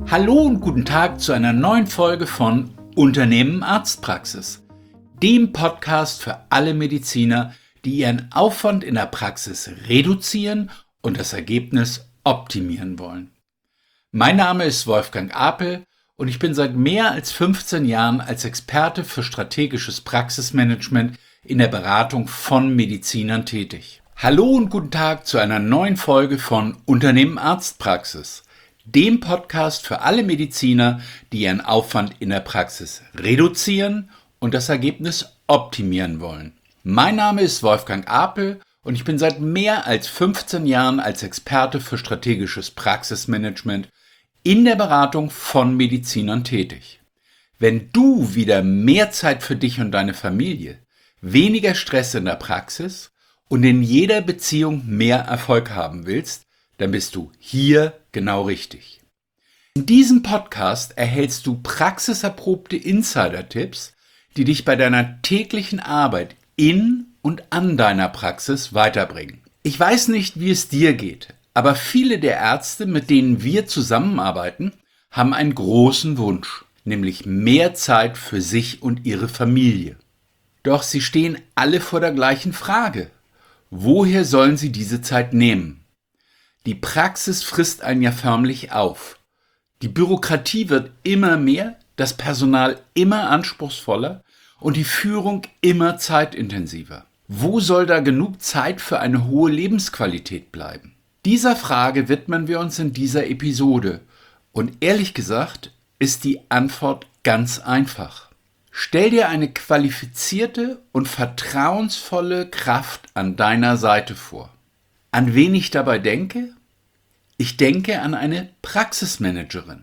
Hallo und guten Tag zu einer neuen Folge von Unternehmen Arztpraxis, dem Podcast für alle Mediziner, die ihren Aufwand in der Praxis reduzieren und das Ergebnis optimieren wollen. Mein Name ist Wolfgang Apel und ich bin seit mehr als 15 Jahren als Experte für strategisches Praxismanagement in der Beratung von Medizinern tätig. Hallo und guten Tag zu einer neuen Folge von Unternehmen Arztpraxis, dem Podcast für alle Mediziner, die ihren Aufwand in der Praxis reduzieren und das Ergebnis optimieren wollen. Mein Name ist Wolfgang Apel und ich bin seit mehr als 15 Jahren als Experte für strategisches Praxismanagement in der Beratung von Medizinern tätig. Wenn du wieder mehr Zeit für dich und deine Familie, weniger Stress in der Praxis und in jeder Beziehung mehr Erfolg haben willst, dann bist du hier genau richtig. In diesem Podcast erhältst du praxiserprobte Insider-Tipps, die dich bei deiner täglichen Arbeit in und an deiner Praxis weiterbringen. Ich weiß nicht, wie es dir geht, aber viele der Ärzte, mit denen wir zusammenarbeiten, haben einen großen Wunsch, nämlich mehr Zeit für sich und ihre Familie. Doch sie stehen alle vor der gleichen Frage: Woher sollen sie diese Zeit nehmen? Die Praxis frisst einen ja förmlich auf. Die Bürokratie wird immer mehr, das Personal immer anspruchsvoller und die Führung immer zeitintensiver. Wo soll da genug Zeit für eine hohe Lebensqualität bleiben? Dieser Frage widmen wir uns in dieser Episode und ehrlich gesagt ist die Antwort ganz einfach. Stell dir eine qualifizierte und vertrauensvolle Kraft an deiner Seite vor. An wen ich dabei denke? Ich denke an eine Praxismanagerin.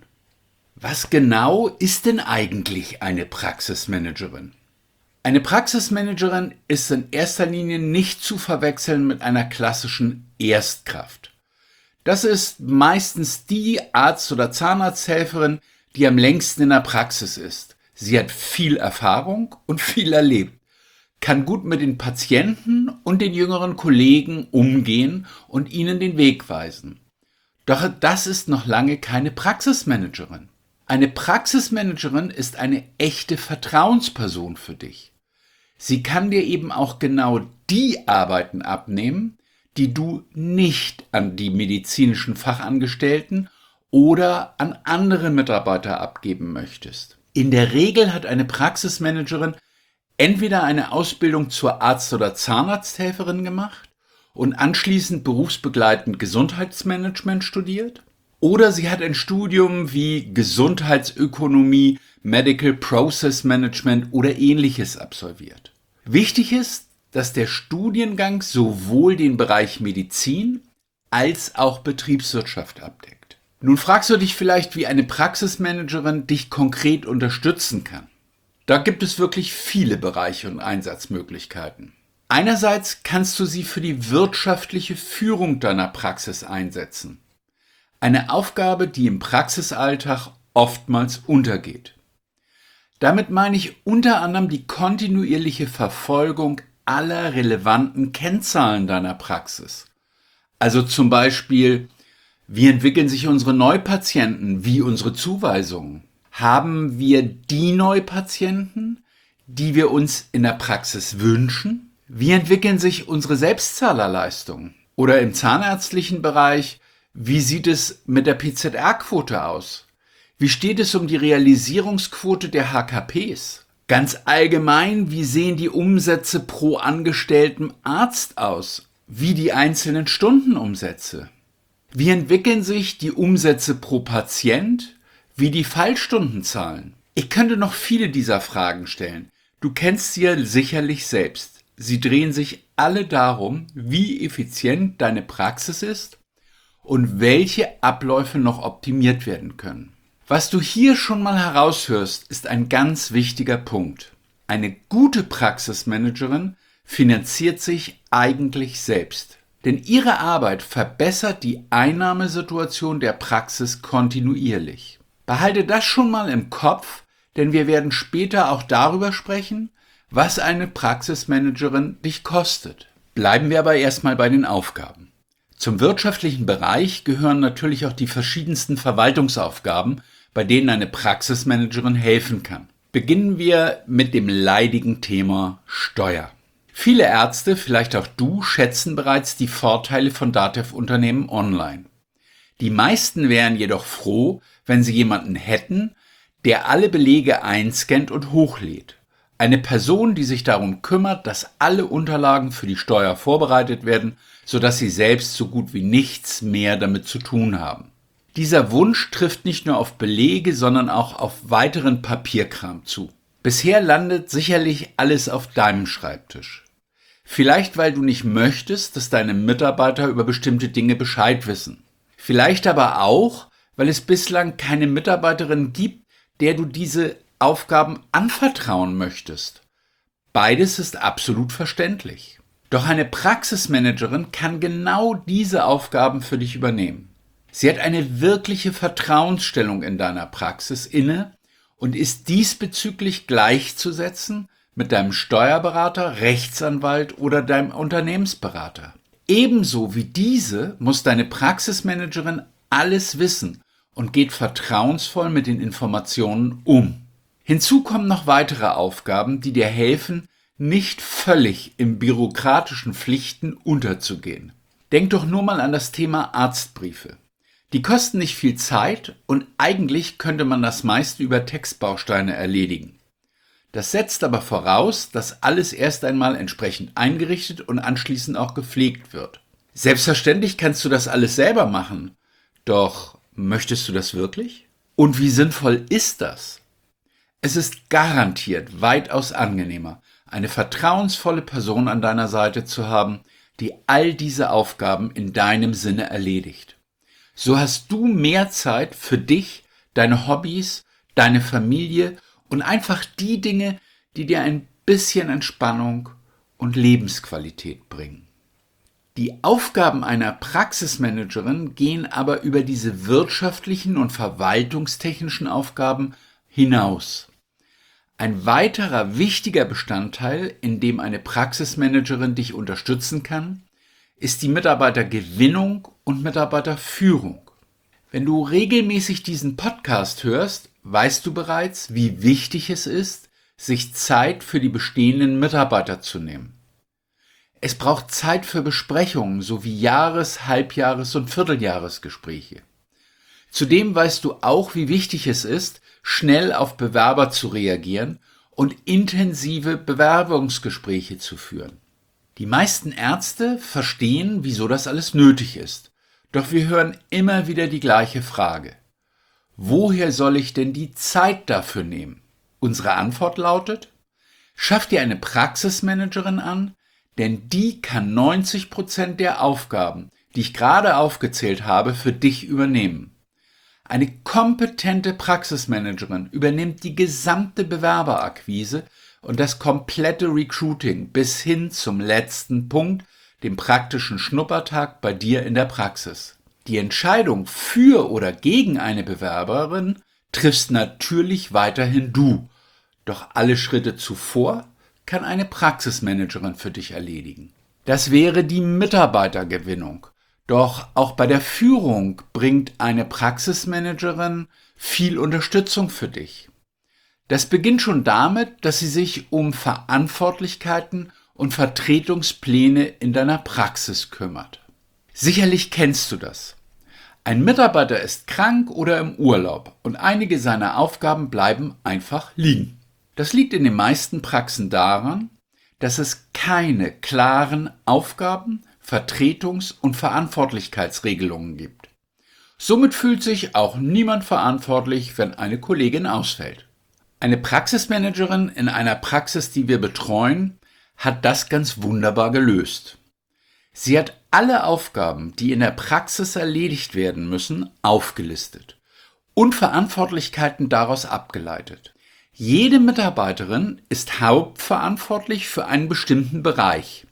Was genau ist denn eigentlich eine Praxismanagerin? Eine Praxismanagerin ist in erster Linie nicht zu verwechseln mit einer klassischen Erstkraft. Das ist meistens die Arzt- oder Zahnarzthelferin, die am längsten in der Praxis ist. Sie hat viel Erfahrung und viel erlebt, kann gut mit den Patienten und den jüngeren Kollegen umgehen und ihnen den Weg weisen. Doch das ist noch lange keine Praxismanagerin. Eine Praxismanagerin ist eine echte Vertrauensperson für dich. Sie kann dir eben auch genau die Arbeiten abnehmen, die du nicht an die medizinischen Fachangestellten oder an andere Mitarbeiter abgeben möchtest. In der Regel hat eine Praxismanagerin entweder eine Ausbildung zur Arzt- oder Zahnarzthelferin gemacht und anschließend berufsbegleitend Gesundheitsmanagement studiert, oder sie hat ein Studium wie Gesundheitsökonomie, Medical Process Management oder ähnliches absolviert. Wichtig ist, dass der Studiengang sowohl den Bereich Medizin als auch Betriebswirtschaft abdeckt. Nun fragst du dich vielleicht, wie eine Praxismanagerin dich konkret unterstützen kann. Da gibt es wirklich viele Bereiche und Einsatzmöglichkeiten. Einerseits kannst du sie für die wirtschaftliche Führung deiner Praxis einsetzen. Eine Aufgabe, die im Praxisalltag oftmals untergeht. Damit meine ich unter anderem die kontinuierliche Verfolgung aller relevanten Kennzahlen deiner Praxis. Also zum Beispiel, wie entwickeln sich unsere Neupatienten, wie unsere Zuweisungen? Haben wir die Neupatienten, die wir uns in der Praxis wünschen? Wie entwickeln sich unsere Selbstzahlerleistungen? Oder im zahnärztlichen Bereich, wie sieht es mit der PZR-Quote aus? Wie steht es um die Realisierungsquote der HKPs? Ganz allgemein, wie sehen die Umsätze pro angestellten Arzt aus? Wie die einzelnen Stundenumsätze? Wie entwickeln sich die Umsätze pro Patient? Wie die Fallstundenzahlen? Ich könnte noch viele dieser Fragen stellen. Du kennst sie ja sicherlich selbst. Sie drehen sich alle darum, wie effizient deine Praxis ist und welche Abläufe noch optimiert werden können. Was du hier schon mal heraushörst, ist ein ganz wichtiger Punkt. Eine gute Praxismanagerin finanziert sich eigentlich selbst. Denn ihre Arbeit verbessert die Einnahmesituation der Praxis kontinuierlich. Behalte das schon mal im Kopf, denn wir werden später auch darüber sprechen, was eine Praxismanagerin dich kostet. Bleiben wir aber erstmal bei den Aufgaben. Zum wirtschaftlichen Bereich gehören natürlich auch die verschiedensten Verwaltungsaufgaben, bei denen eine Praxismanagerin helfen kann. Beginnen wir mit dem leidigen Thema Steuer. Viele Ärzte, vielleicht auch du, schätzen bereits die Vorteile von DATEV-Unternehmen online. Die meisten wären jedoch froh, wenn sie jemanden hätten, der alle Belege einscannt und hochlädt. Eine Person, die sich darum kümmert, dass alle Unterlagen für die Steuer vorbereitet werden, sodass sie selbst so gut wie nichts mehr damit zu tun haben. Dieser Wunsch trifft nicht nur auf Belege, sondern auch auf weiteren Papierkram zu. Bisher landet sicherlich alles auf deinem Schreibtisch. Vielleicht, weil du nicht möchtest, dass deine Mitarbeiter über bestimmte Dinge Bescheid wissen. Vielleicht aber auch, weil es bislang keine Mitarbeiterin gibt, der du diese Aufgaben anvertrauen möchtest. Beides ist absolut verständlich. Doch eine Praxismanagerin kann genau diese Aufgaben für dich übernehmen. Sie hat eine wirkliche Vertrauensstellung in deiner Praxis inne und ist diesbezüglich gleichzusetzen mit deinem Steuerberater, Rechtsanwalt oder deinem Unternehmensberater. Ebenso wie diese muss deine Praxismanagerin alles wissen und geht vertrauensvoll mit den Informationen um. Hinzu kommen noch weitere Aufgaben, die dir helfen, nicht völlig in bürokratischen Pflichten unterzugehen. Denk doch nur mal an das Thema Arztbriefe. Die kosten nicht viel Zeit und eigentlich könnte man das meiste über Textbausteine erledigen. Das setzt aber voraus, dass alles erst einmal entsprechend eingerichtet und anschließend auch gepflegt wird. Selbstverständlich kannst du das alles selber machen, doch möchtest du das wirklich? Und wie sinnvoll ist das? Es ist garantiert weitaus angenehmer, eine vertrauensvolle Person an deiner Seite zu haben, die all diese Aufgaben in deinem Sinne erledigt. So hast du mehr Zeit für dich, deine Hobbys, deine Familie und einfach die Dinge, die dir ein bisschen Entspannung und Lebensqualität bringen. Die Aufgaben einer Praxismanagerin gehen aber über diese wirtschaftlichen und verwaltungstechnischen Aufgaben hinaus. Ein weiterer wichtiger Bestandteil, in dem eine Praxismanagerin dich unterstützen kann, ist die Mitarbeitergewinnung und Mitarbeiterführung. Wenn du regelmäßig diesen Podcast hörst, weißt du bereits, wie wichtig es ist, sich Zeit für die bestehenden Mitarbeiter zu nehmen. Es braucht Zeit für Besprechungen sowie Jahres-, Halbjahres- und Vierteljahresgespräche. Zudem weißt du auch, wie wichtig es ist, schnell auf Bewerber zu reagieren und intensive Bewerbungsgespräche zu führen. Die meisten Ärzte verstehen, wieso das alles nötig ist. Doch wir hören immer wieder die gleiche Frage. Woher soll ich denn die Zeit dafür nehmen? Unsere Antwort lautet, schaff dir eine Praxismanagerin an, denn die kann 90% der Aufgaben, die ich gerade aufgezählt habe, für dich übernehmen. Eine kompetente Praxismanagerin übernimmt die gesamte Bewerberakquise und das komplette Recruiting bis hin zum letzten Punkt, dem praktischen Schnuppertag bei dir in der Praxis. Die Entscheidung für oder gegen eine Bewerberin triffst natürlich weiterhin du, doch alle Schritte zuvor kann eine Praxismanagerin für dich erledigen. Das wäre die Mitarbeitergewinnung. Doch auch bei der Führung bringt eine Praxismanagerin viel Unterstützung für dich. Das beginnt schon damit, dass sie sich um Verantwortlichkeiten und Vertretungspläne in deiner Praxis kümmert. Sicherlich kennst du das. Ein Mitarbeiter ist krank oder im Urlaub und einige seiner Aufgaben bleiben einfach liegen. Das liegt in den meisten Praxen daran, dass es keine klaren Aufgaben, Vertretungs- und Verantwortlichkeitsregelungen gibt. Somit fühlt sich auch niemand verantwortlich, wenn eine Kollegin ausfällt. Eine Praxismanagerin in einer Praxis, die wir betreuen, hat das ganz wunderbar gelöst. Sie hat alle Aufgaben, die in der Praxis erledigt werden müssen, aufgelistet und Verantwortlichkeiten daraus abgeleitet. Jede Mitarbeiterin ist hauptverantwortlich für einen bestimmten Bereich.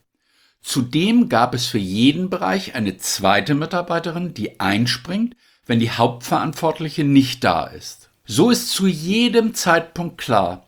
Zudem gab es für jeden Bereich eine zweite Mitarbeiterin, die einspringt, wenn die Hauptverantwortliche nicht da ist. So ist zu jedem Zeitpunkt klar,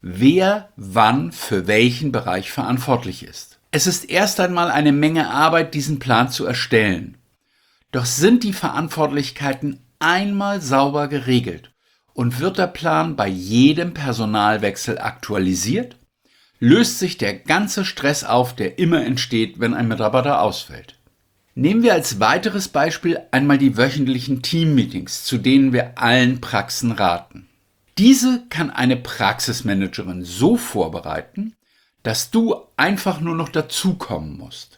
wer wann für welchen Bereich verantwortlich ist. Es ist erst einmal eine Menge Arbeit, diesen Plan zu erstellen. Doch sind die Verantwortlichkeiten einmal sauber geregelt und wird der Plan bei jedem Personalwechsel aktualisiert, löst sich der ganze Stress auf, der immer entsteht, wenn ein Mitarbeiter ausfällt. Nehmen wir als weiteres Beispiel einmal die wöchentlichen Teammeetings, zu denen wir allen Praxen raten. Diese kann eine Praxismanagerin so vorbereiten, dass du einfach nur noch dazukommen musst.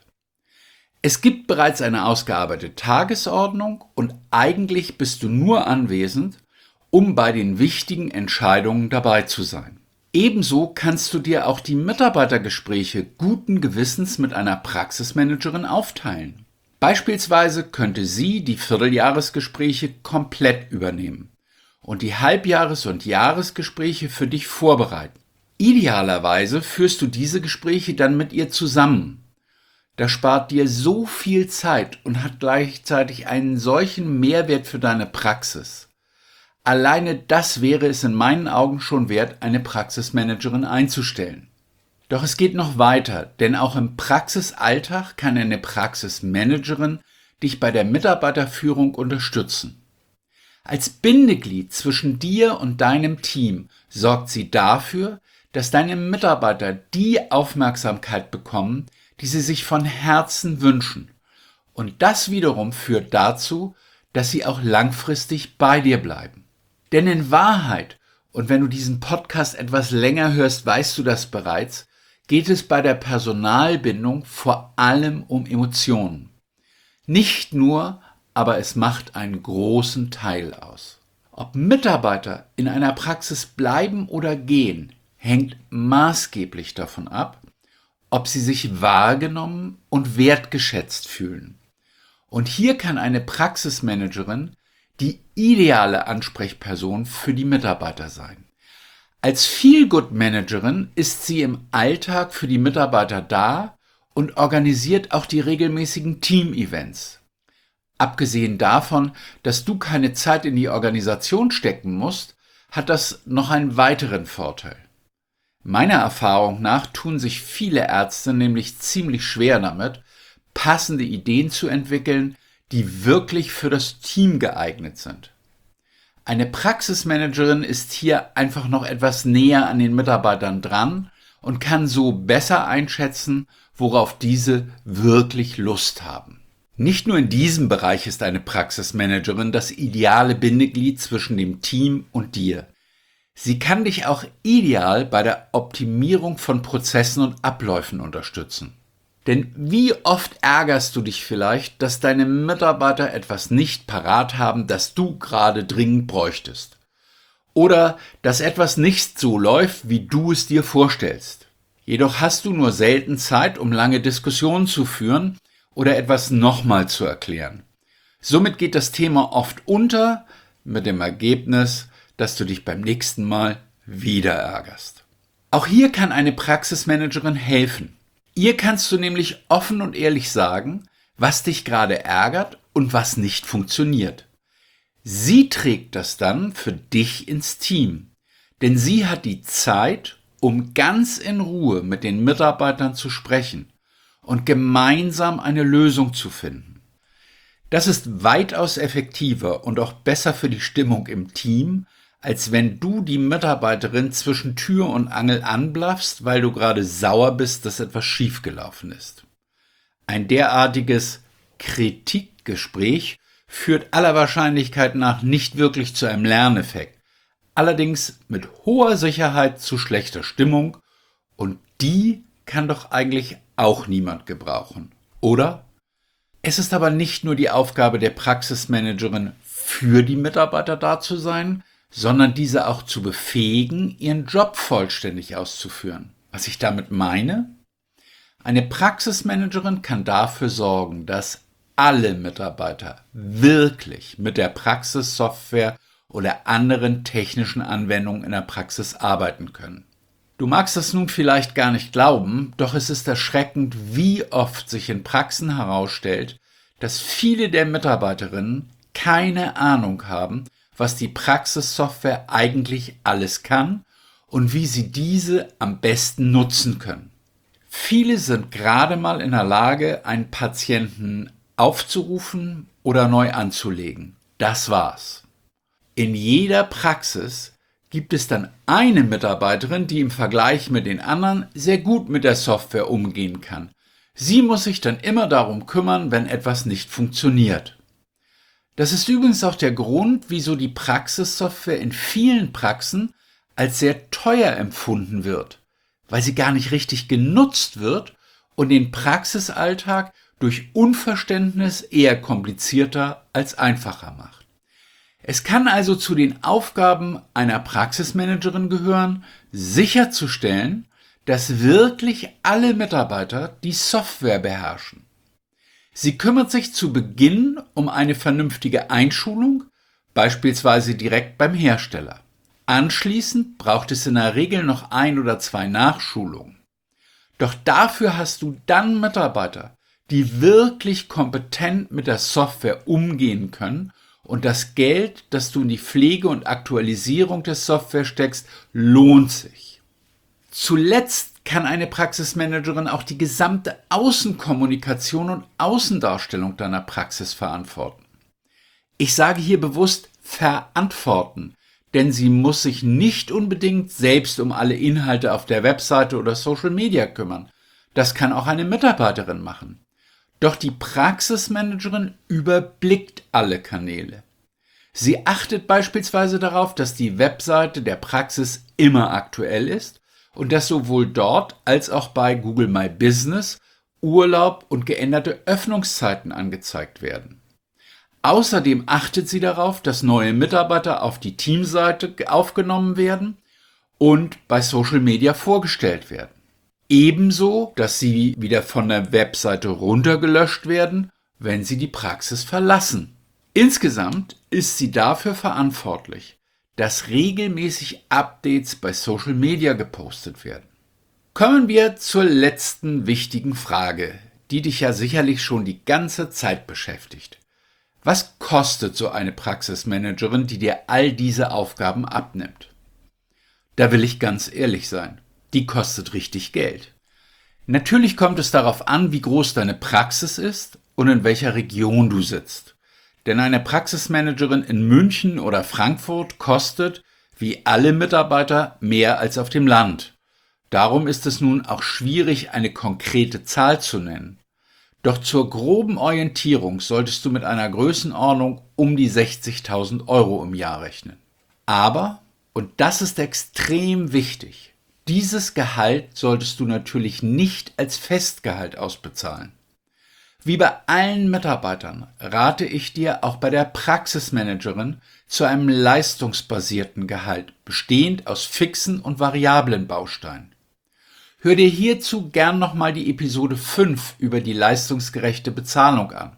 Es gibt bereits eine ausgearbeitete Tagesordnung und eigentlich bist du nur anwesend, um bei den wichtigen Entscheidungen dabei zu sein. Ebenso kannst du dir auch die Mitarbeitergespräche guten Gewissens mit einer Praxismanagerin aufteilen. Beispielsweise könnte sie die Vierteljahresgespräche komplett übernehmen und die Halbjahres- und Jahresgespräche für dich vorbereiten. Idealerweise führst du diese Gespräche dann mit ihr zusammen. Das spart dir so viel Zeit und hat gleichzeitig einen solchen Mehrwert für deine Praxis. Alleine das wäre es in meinen Augen schon wert, eine Praxismanagerin einzustellen. Doch es geht noch weiter, denn auch im Praxisalltag kann eine Praxismanagerin dich bei der Mitarbeiterführung unterstützen. Als Bindeglied zwischen dir und deinem Team sorgt sie dafür, dass deine Mitarbeiter die Aufmerksamkeit bekommen, die sie sich von Herzen wünschen. Und das wiederum führt dazu, dass sie auch langfristig bei dir bleiben. Denn in Wahrheit, und wenn du diesen Podcast etwas länger hörst, weißt du das bereits, geht es bei der Personalbindung vor allem um Emotionen. Nicht nur, aber es macht einen großen Teil aus. Ob Mitarbeiter in einer Praxis bleiben oder gehen, hängt maßgeblich davon ab, ob sie sich wahrgenommen und wertgeschätzt fühlen. Und hier kann eine Praxismanagerin die ideale Ansprechperson für die Mitarbeiter sein. Als Feel-Good-Managerin ist sie im Alltag für die Mitarbeiter da und organisiert auch die regelmäßigen Team-Events. Abgesehen davon, dass du keine Zeit in die Organisation stecken musst, hat das noch einen weiteren Vorteil. Meiner Erfahrung nach tun sich viele Ärzte nämlich ziemlich schwer damit, passende Ideen zu entwickeln, die wirklich für das Team geeignet sind. Eine Praxismanagerin ist hier einfach noch etwas näher an den Mitarbeitern dran und kann so besser einschätzen, worauf diese wirklich Lust haben. Nicht nur in diesem Bereich ist eine Praxismanagerin das ideale Bindeglied zwischen dem Team und dir. Sie kann dich auch ideal bei der Optimierung von Prozessen und Abläufen unterstützen. Denn wie oft ärgerst du dich vielleicht, dass deine Mitarbeiter etwas nicht parat haben, das du gerade dringend bräuchtest? Oder dass etwas nicht so läuft, wie du es dir vorstellst. Jedoch hast du nur selten Zeit, um lange Diskussionen zu führen oder etwas nochmal zu erklären. Somit geht das Thema oft unter, mit dem Ergebnis, dass du dich beim nächsten Mal wieder ärgerst. Auch hier kann eine Praxismanagerin helfen. Ihr kannst du nämlich offen und ehrlich sagen, was dich gerade ärgert und was nicht funktioniert. Sie trägt das dann für dich ins Team, denn sie hat die Zeit, um ganz in Ruhe mit den Mitarbeitern zu sprechen und gemeinsam eine Lösung zu finden. Das ist weitaus effektiver und auch besser für die Stimmung im Team, als wenn du die Mitarbeiterin zwischen Tür und Angel anblaffst, weil du gerade sauer bist, dass etwas schiefgelaufen ist. Ein derartiges Kritikgespräch führt aller Wahrscheinlichkeit nach nicht wirklich zu einem Lerneffekt, allerdings mit hoher Sicherheit zu schlechter Stimmung, und die kann doch eigentlich auch niemand gebrauchen, oder? Es ist aber nicht nur die Aufgabe der Praxismanagerin, für die Mitarbeiter da zu sein, sondern diese auch zu befähigen, ihren Job vollständig auszuführen. Was ich damit meine? Eine Praxismanagerin kann dafür sorgen, dass alle Mitarbeiter wirklich mit der Praxissoftware oder anderen technischen Anwendungen in der Praxis arbeiten können. Du magst das nun vielleicht gar nicht glauben, doch es ist erschreckend, wie oft sich in Praxen herausstellt, dass viele der Mitarbeiterinnen keine Ahnung haben, was die Praxissoftware eigentlich alles kann und wie sie diese am besten nutzen können. Viele sind gerade mal in der Lage, einen Patienten aufzurufen oder neu anzulegen. Das war's. In jeder Praxis gibt es dann eine Mitarbeiterin, die im Vergleich mit den anderen sehr gut mit der Software umgehen kann. Sie muss sich dann immer darum kümmern, wenn etwas nicht funktioniert. Das ist übrigens auch der Grund, wieso die Praxissoftware in vielen Praxen als sehr teuer empfunden wird, weil sie gar nicht richtig genutzt wird und den Praxisalltag durch Unverständnis eher komplizierter als einfacher macht. Es kann also zu den Aufgaben einer Praxismanagerin gehören, sicherzustellen, dass wirklich alle Mitarbeiter die Software beherrschen. Sie kümmert sich zu Beginn um eine vernünftige Einschulung, beispielsweise direkt beim Hersteller. Anschließend braucht es in der Regel noch 1 oder 2 Nachschulungen. Doch dafür hast du dann Mitarbeiter, die wirklich kompetent mit der Software umgehen können und das Geld, das du in die Pflege und Aktualisierung der Software steckst, lohnt sich. Zuletzt kann eine Praxismanagerin auch die gesamte Außenkommunikation und Außendarstellung deiner Praxis verantworten. Ich sage hier bewusst verantworten, denn sie muss sich nicht unbedingt selbst um alle Inhalte auf der Webseite oder Social Media kümmern. Das kann auch eine Mitarbeiterin machen. Doch die Praxismanagerin überblickt alle Kanäle. Sie achtet beispielsweise darauf, dass die Webseite der Praxis immer aktuell ist und dass sowohl dort als auch bei Google My Business Urlaub und geänderte Öffnungszeiten angezeigt werden. Außerdem achtet sie darauf, dass neue Mitarbeiter auf die Teamseite aufgenommen werden und bei Social Media vorgestellt werden. Ebenso, dass sie wieder von der Webseite runtergelöscht werden, wenn sie die Praxis verlassen. Insgesamt ist sie dafür verantwortlich, dass regelmäßig Updates bei Social Media gepostet werden. Kommen wir zur letzten wichtigen Frage, die dich ja sicherlich schon die ganze Zeit beschäftigt. Was kostet so eine Praxismanagerin, die dir all diese Aufgaben abnimmt? Da will ich ganz ehrlich sein, die kostet richtig Geld. Natürlich kommt es darauf an, wie groß deine Praxis ist und in welcher Region du sitzt. Denn eine Praxismanagerin in München oder Frankfurt kostet, wie alle Mitarbeiter, mehr als auf dem Land. Darum ist es nun auch schwierig, eine konkrete Zahl zu nennen. Doch zur groben Orientierung solltest du mit einer Größenordnung um die 60.000 € im Jahr rechnen. Aber, und das ist extrem wichtig, dieses Gehalt solltest du natürlich nicht als Festgehalt ausbezahlen. Wie bei allen Mitarbeitern rate ich dir auch bei der Praxismanagerin zu einem leistungsbasierten Gehalt, bestehend aus fixen und variablen Bausteinen. Hör dir hierzu gern nochmal die Episode 5 über die leistungsgerechte Bezahlung an.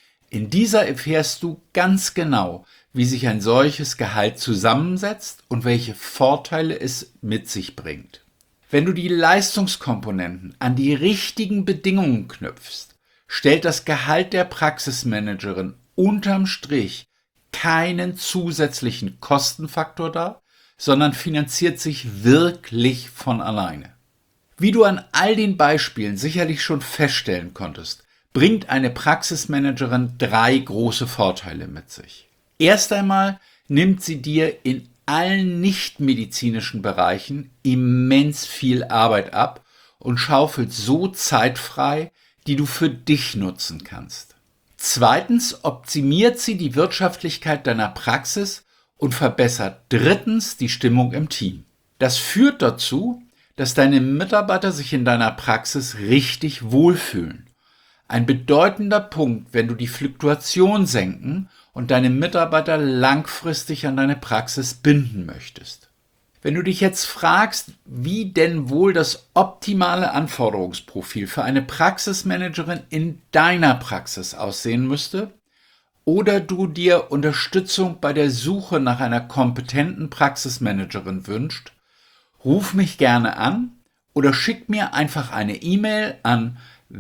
In dieser erfährst du ganz genau, wie sich ein solches Gehalt zusammensetzt und welche Vorteile es mit sich bringt. Wenn du die Leistungskomponenten an die richtigen Bedingungen knüpfst, stellt das Gehalt der Praxismanagerin unterm Strich keinen zusätzlichen Kostenfaktor dar, sondern finanziert sich wirklich von alleine. Wie du an all den Beispielen sicherlich schon feststellen konntest, bringt eine Praxismanagerin 3 große Vorteile mit sich. Erst einmal nimmt sie dir in allen nichtmedizinischen Bereichen immens viel Arbeit ab und schaufelt so Zeit frei, die du für dich nutzen kannst. Zweitens optimiert sie die Wirtschaftlichkeit deiner Praxis und verbessert drittens die Stimmung im Team. Das führt dazu, dass deine Mitarbeiter sich in deiner Praxis richtig wohlfühlen. Ein bedeutender Punkt, wenn du die Fluktuation senken und deine Mitarbeiter langfristig an deine Praxis binden möchtest. Wenn du dich jetzt fragst, wie denn wohl das optimale Anforderungsprofil für eine Praxismanagerin in deiner Praxis aussehen müsste, oder du dir Unterstützung bei der Suche nach einer kompetenten Praxismanagerin wünschst, ruf mich gerne an oder schick mir einfach eine E-Mail an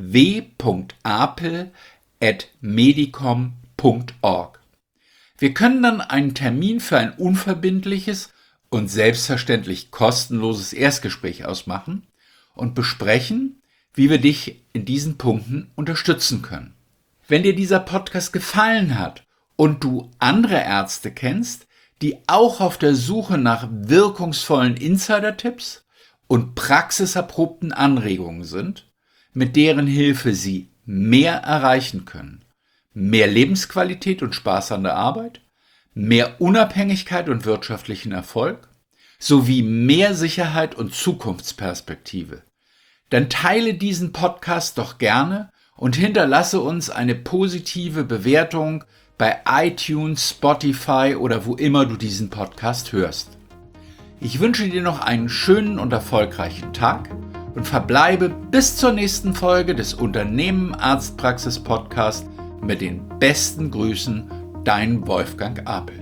w.apel@medicom.org. Wir können dann einen Termin für ein unverbindliches und selbstverständlich kostenloses Erstgespräch ausmachen und besprechen, wie wir dich in diesen Punkten unterstützen können. Wenn dir dieser Podcast gefallen hat und du andere Ärzte kennst, die auch auf der Suche nach wirkungsvollen Insider-Tipps und praxiserprobten Anregungen sind, mit deren Hilfe Sie mehr erreichen können. Mehr Lebensqualität und Spaß an der Arbeit, mehr Unabhängigkeit und wirtschaftlichen Erfolg, sowie mehr Sicherheit und Zukunftsperspektive. Dann teile diesen Podcast doch gerne und hinterlasse uns eine positive Bewertung bei iTunes, Spotify oder wo immer du diesen Podcast hörst. Ich wünsche dir noch einen schönen und erfolgreichen Tag und verbleibe bis zur nächsten Folge des Unternehmen Arztpraxis Podcast mit den besten Grüßen, dein Wolfgang Apel.